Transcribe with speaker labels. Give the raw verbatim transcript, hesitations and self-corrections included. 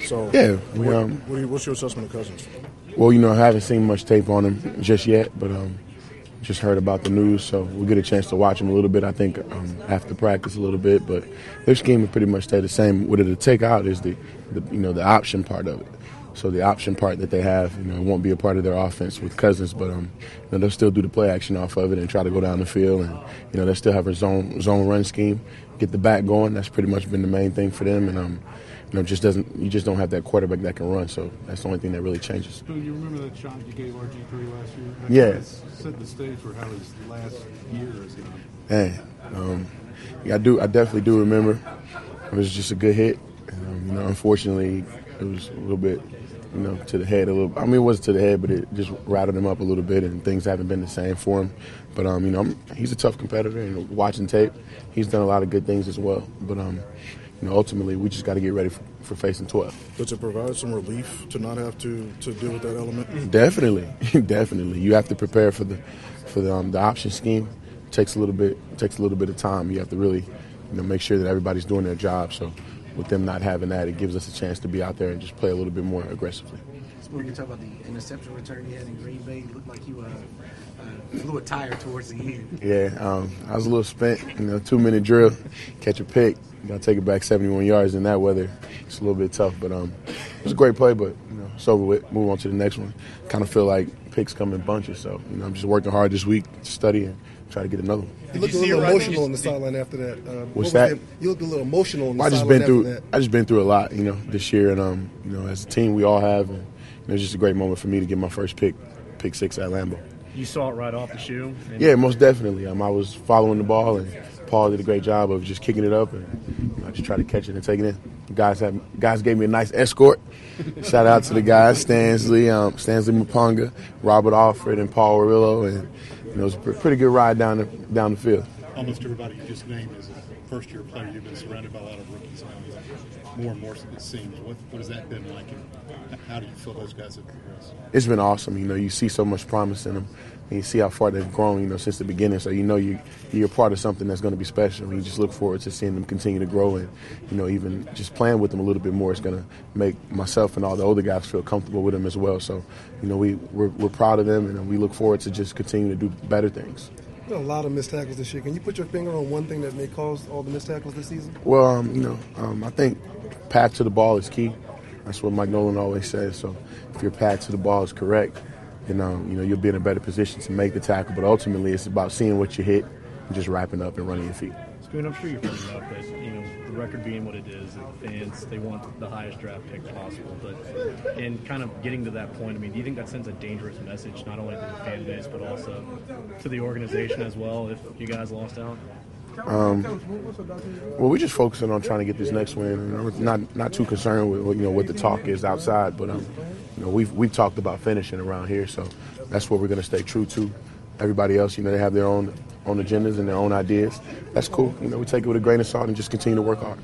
Speaker 1: So
Speaker 2: yeah, we,
Speaker 1: what,
Speaker 2: um,
Speaker 1: what do you, what's your assessment of Cousins?
Speaker 2: Well, you know, I haven't seen much tape on him just yet, but um, just heard about the news, so we'll get a chance to watch him a little bit. I think um, after practice a little bit, but their scheme will pretty much stay the same. What it'll take out is the, the you know the option part of it. So the option part that they have, you know, it won't be a part of their offense with Cousins, but um, you know, they'll still do the play action off of it and try to go down the field, and you know, they'll still have a zone zone run scheme, get the back going. That's pretty much been the main thing for them, and um, you know, just doesn't you just don't have that quarterback that can run, so that's the only thing that really changes.
Speaker 3: Do you remember that shot you gave R G three last year? That
Speaker 2: Yeah.
Speaker 3: kind of set the stage for how his last year is going.
Speaker 2: Hey, um, yeah, I do. I definitely do remember. It was just a good hit. Um, you know, unfortunately, it was a little bit, you know, to the head a little. I mean, it wasn't to the head, but it just rattled him up a little bit, and things haven't been the same for him. But um, you know, I'm, he's a tough competitor, and watching tape, he's done a lot of good things as well. But um, you know, ultimately, we just got to get ready for, for facing twelve.
Speaker 1: Does it provide some relief to not have to, to deal with that element?
Speaker 2: Definitely, definitely. You have to prepare for the for the, um, the option scheme. It takes a little bit it takes a little bit of time. You have to really, you know, make sure that everybody's doing their job. So, with them not having that, it gives us a chance to be out there and just play a little bit more aggressively.
Speaker 4: We can talk about the interception return you had in Green Bay. You looked like you uh, uh, flew a tire towards the end.
Speaker 2: Yeah, um, I was a little spent. You know, two minute drill, catch a pick. You got to take it back seventy-one yards in that weather. It's a little bit tough, but um, it was a great play. But you know, it's over with. Move on to the next one. Kind of feel like picks come in bunches. So you know, I'm just working hard this week to study and try to get another one.
Speaker 5: You looked a little emotional on the sideline after that. Uh,
Speaker 2: What's
Speaker 5: what
Speaker 2: that?
Speaker 5: that? You looked a little emotional on the
Speaker 2: well, I just
Speaker 5: sideline
Speaker 2: been through.
Speaker 5: after that.
Speaker 2: I just been through a lot, you know, this year, and um, you know, as a team, we all have, and you know, it's just a great moment for me to get my first pick, pick six at Lambeau.
Speaker 6: You saw it right off the shoe? And
Speaker 2: Yeah, most definitely. Um, I was following the ball, and Paul did a great job of just kicking it up, and you know, I just tried to catch it and take it in. The guys had guys gave me a nice escort. Shout out to the guys, Stanley, um, Stanley Maponga, Robert Alford, and Paul Arillo, and you know, it was a pretty good ride down the down the field.
Speaker 3: Almost everybody you just named is a first-year player. You've been surrounded by a lot of rookies now. More and more, it seems. What, what has that been like, and how do you feel those guys have progressed?
Speaker 2: It's been awesome. You know, you see so much promise in them, and you see how far they've grown, you know, since the beginning. So you know you, you're a part of something that's going to be special, and you just look forward to seeing them continue to grow. And, you know, even just playing with them a little bit more is going to make myself and all the older guys feel comfortable with them as well. So, you know, we, we're, we're proud of them, and we look forward to just continuing to do better things.
Speaker 5: There are a lot of missed tackles this year. Can you put your finger on one thing that may cause all the missed tackles this season?
Speaker 2: Well, um, you know, um, I think path to the ball is key. That's what Mike Nolan always says. So if your path to the ball is correct, then um, you know, you'll be in a better position to make the tackle. But ultimately, it's about seeing what you hit and just wrapping up and running your feet.
Speaker 6: Spoon, I'm sure you've heard enough that, you know, the record being what it is, the fans, they want the highest draft pick possible. But in kind of getting to that point, I mean, do you think that sends a dangerous message not only to the fan base but also to the organization as well if you guys lost out?
Speaker 2: Um, well, we're just focusing on trying to get this next win. And we're not not too concerned with, you know, what the talk is outside, but um, you know, we've we've talked about finishing around here, so that's what we're going to stay true to. Everybody else, you know, they have their own own agendas and their own ideas. That's cool. You know, we take it with a grain of salt and just continue to work hard.